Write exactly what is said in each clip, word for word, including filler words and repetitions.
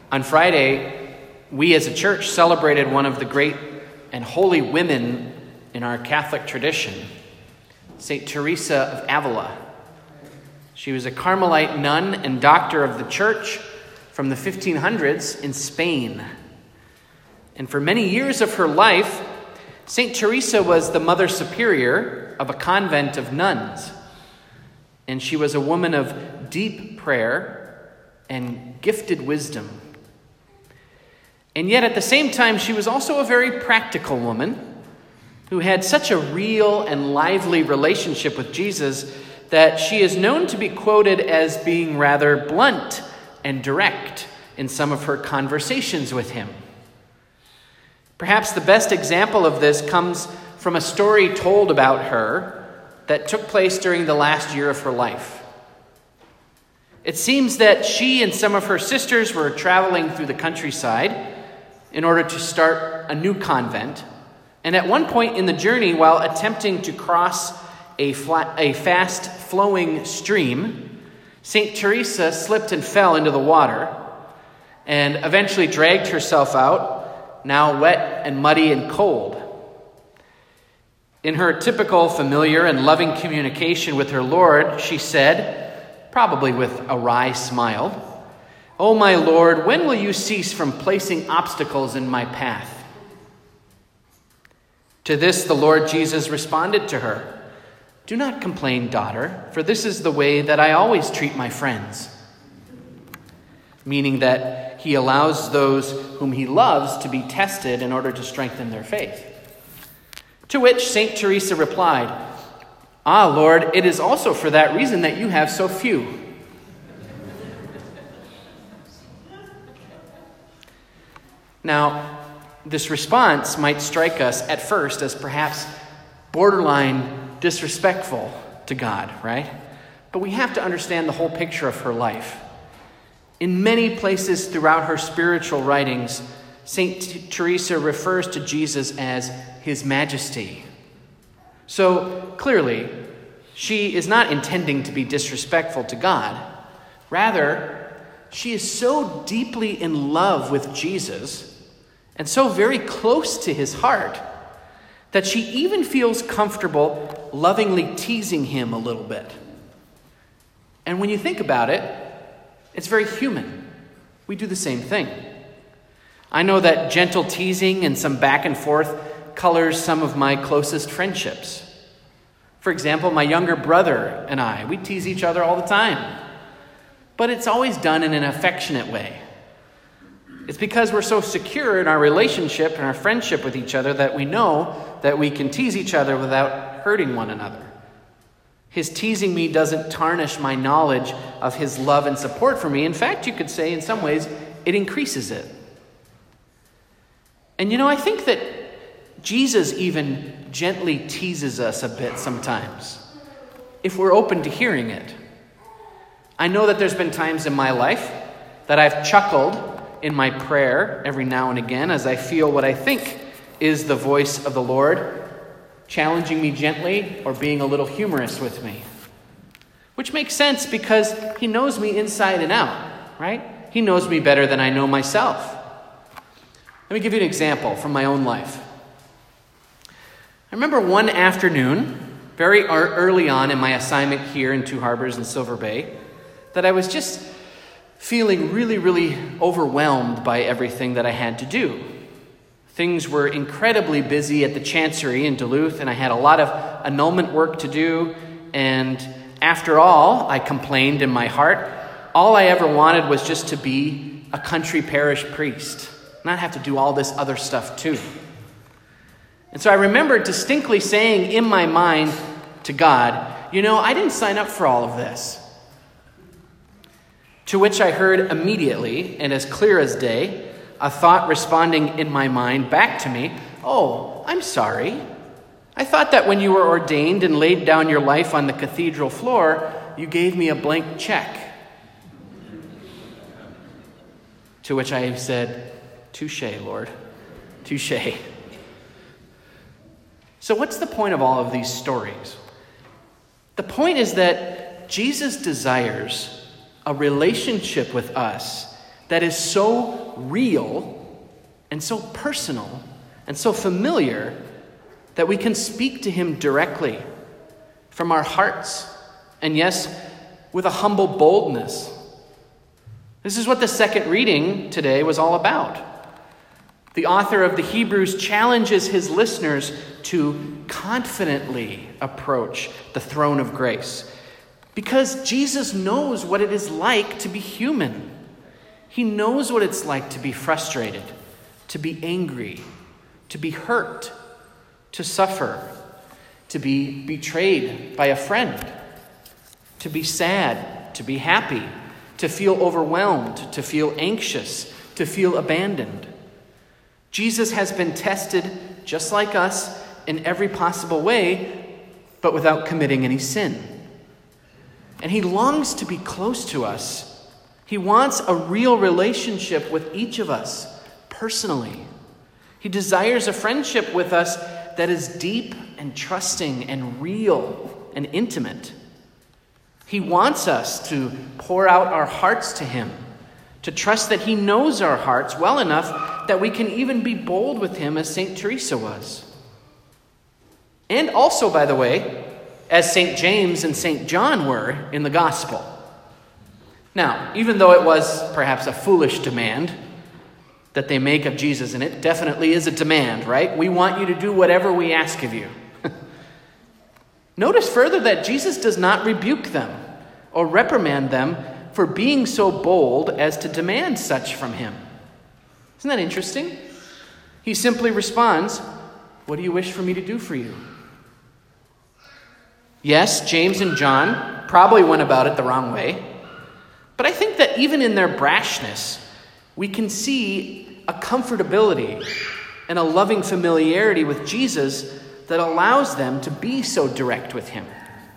On Friday, we as a church celebrated one of the great and holy women in our Catholic tradition, Saint Teresa of Avila. She was a Carmelite nun and doctor of the church from the fifteen hundreds in Spain. And for many years of her life, Saint Teresa was the mother superior of a convent of nuns. And she was a woman of deep prayer and gifted wisdom. And yet at the same time, she was also a very practical woman who had such a real and lively relationship with Jesus that she is known to be quoted as being rather blunt and direct in some of her conversations with him. Perhaps the best example of this comes from a story told about her that took place during the last year of her life. It seems that she and some of her sisters were traveling through the countryside in order to start a new convent. And at one point in the journey, while attempting to cross a, flat, a fast-flowing stream, Saint Teresa slipped and fell into the water and eventually dragged herself out, now wet and muddy and cold. In her typical familiar and loving communication with her Lord, she said, probably with a wry smile, "Oh, my Lord, when will you cease from placing obstacles in my path?" To this, the Lord Jesus responded to her, "Do not complain, daughter, for this is the way that I always treat my friends." Meaning that he allows those whom he loves to be tested in order to strengthen their faith. To which Saint Teresa replied, "Ah, Lord, it is also for that reason that you have so few." Now, this response might strike us at first as perhaps borderline disrespectful to God, right? But we have to understand the whole picture of her life. In many places throughout her spiritual writings, Saint Teresa refers to Jesus as His Majesty. So clearly, she is not intending to be disrespectful to God. Rather, she is so deeply in love with Jesus and so very close to his heart that she even feels comfortable lovingly teasing him a little bit. And when you think about it, it's very human. We do the same thing. I know that gentle teasing and some back and forth colors some of my closest friendships. For example, my younger brother and I, we tease each other all the time. But it's always done in an affectionate way. It's because we're so secure in our relationship and our friendship with each other that we know that we can tease each other without hurting one another. His teasing me doesn't tarnish my knowledge of his love and support for me. In fact, you could say in some ways it increases it. And you know, I think that Jesus even gently teases us a bit sometimes, if we're open to hearing it. I know that there's been times in my life that I've chuckled in my prayer every now and again as I feel what I think is the voice of the Lord challenging me gently or being a little humorous with me. Which makes sense because he knows me inside and out, right? He knows me better than I know myself. Let me give you an example from my own life. I remember one afternoon, very early on in my assignment here in Two Harbors and Silver Bay, that I was just feeling really, really overwhelmed by everything that I had to do. Things were incredibly busy at the Chancery in Duluth, and I had a lot of annulment work to do. And after all, I complained in my heart, all I ever wanted was just to be a country parish priest, not have to do all this other stuff too. And so I remember distinctly saying in my mind to God, you know, I didn't sign up for all of this. To which I heard immediately, and as clear as day, a thought responding in my mind back to me, "Oh, I'm sorry. I thought that when you were ordained and laid down your life on the cathedral floor, you gave me a blank check." To which I said, "Touché, Lord, touché." So what's the point of all of these stories? The point is that Jesus desires a relationship with us that is so so real and so personal and so familiar that we can speak to him directly from our hearts, and yes, with a humble boldness. This is what the second reading today was all about. The author of the Hebrews challenges his listeners to confidently approach the throne of grace, because Jesus knows what it is like to be human. He knows what it's like to be frustrated, to be angry, to be hurt, to suffer, to be betrayed by a friend, to be sad, to be happy, to feel overwhelmed, to feel anxious, to feel abandoned. Jesus has been tested just like us in every possible way, but without committing any sin. And he longs to be close to us. He wants a real relationship with each of us personally. He desires a friendship with us that is deep and trusting and real and intimate. He wants us to pour out our hearts to him, to trust that he knows our hearts well enough that we can even be bold with him as Saint Teresa was. And also, by the way, as Saint James and Saint John were in the gospel. Now, even though it was perhaps a foolish demand that they make of Jesus, and it definitely is a demand, right? We want you to do whatever we ask of you. Notice further that Jesus does not rebuke them or reprimand them for being so bold as to demand such from him. Isn't that interesting? He simply responds, "What do you wish for me to do for you?" Yes, James and John probably went about it the wrong way, but I think that even in their brashness, we can see a comfortability and a loving familiarity with Jesus that allows them to be so direct with him.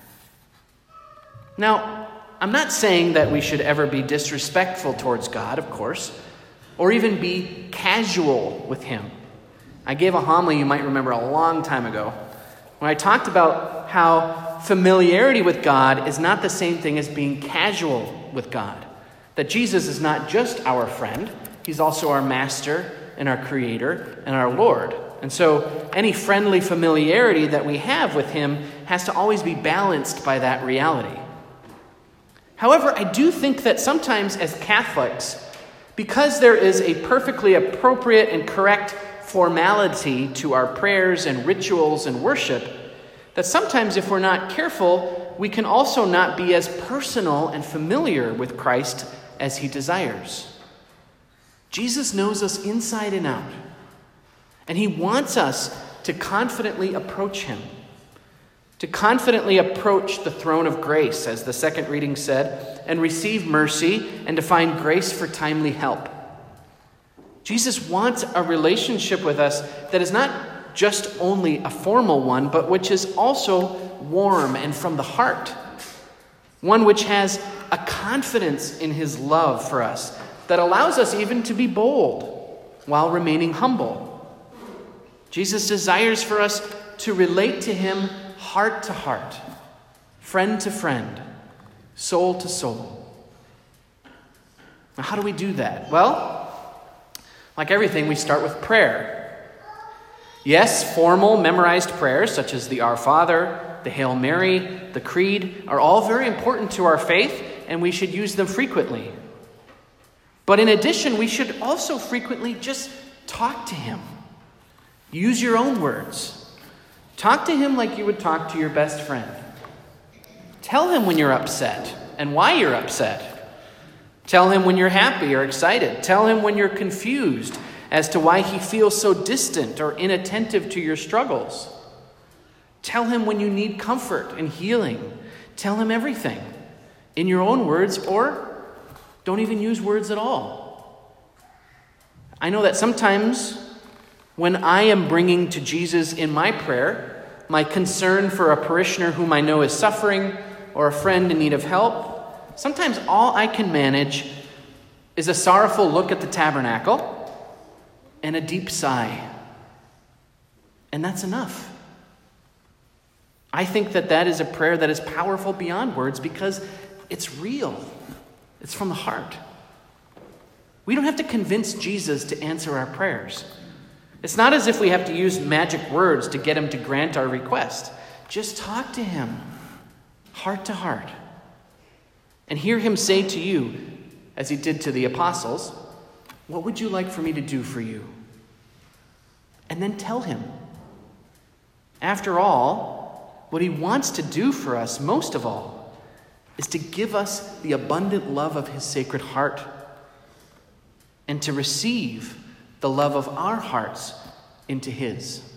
Now, I'm not saying that we should ever be disrespectful towards God, of course, or even be casual with him. I gave a homily you might remember a long time ago when I talked about how familiarity with God is not the same thing as being casual with God. That Jesus is not just our friend, he's also our master and our creator and our Lord. And so any friendly familiarity that we have with him has to always be balanced by that reality. However, I do think that sometimes as Catholics, because there is a perfectly appropriate and correct formality to our prayers and rituals and worship, that sometimes if we're not careful, we can also not be as personal and familiar with Christ as he desires. Jesus knows us inside and out, and he wants us to confidently approach him, to confidently approach the throne of grace, as the second reading said, and receive mercy and to find grace for timely help. Jesus wants a relationship with us that is not just only a formal one, but which is also warm and from the heart. One which has a confidence in his love for us that allows us even to be bold while remaining humble. Jesus desires for us to relate to him heart to heart, friend to friend, soul to soul. Now, how do we do that? Well, like everything, we start with prayer. Yes, formal, memorized prayers such as the Our Father, the Hail Mary, the Creed are all very important to our faith, and we should use them frequently. But in addition, we should also frequently just talk to him. Use your own words. Talk to him like you would talk to your best friend. Tell him when you're upset and why you're upset. Tell him when you're happy or excited. Tell him when you're confused as to why he feels so distant or inattentive to your struggles. Tell him when you need comfort and healing. Tell him everything in your own words, or don't even use words at all. I know that sometimes when I am bringing to Jesus in my prayer my concern for a parishioner whom I know is suffering or a friend in need of help, sometimes all I can manage is a sorrowful look at the tabernacle and a deep sigh. And that's enough. I think that that is a prayer that is powerful beyond words because it's real. It's from the heart. We don't have to convince Jesus to answer our prayers. It's not as if we have to use magic words to get him to grant our request. Just talk to him, heart to heart, and hear him say to you, as he did to the apostles, "What would you like for me to do for you?" And then tell him. After all, what he wants to do for us, most of all, is to give us the abundant love of his sacred heart and to receive the love of our hearts into his.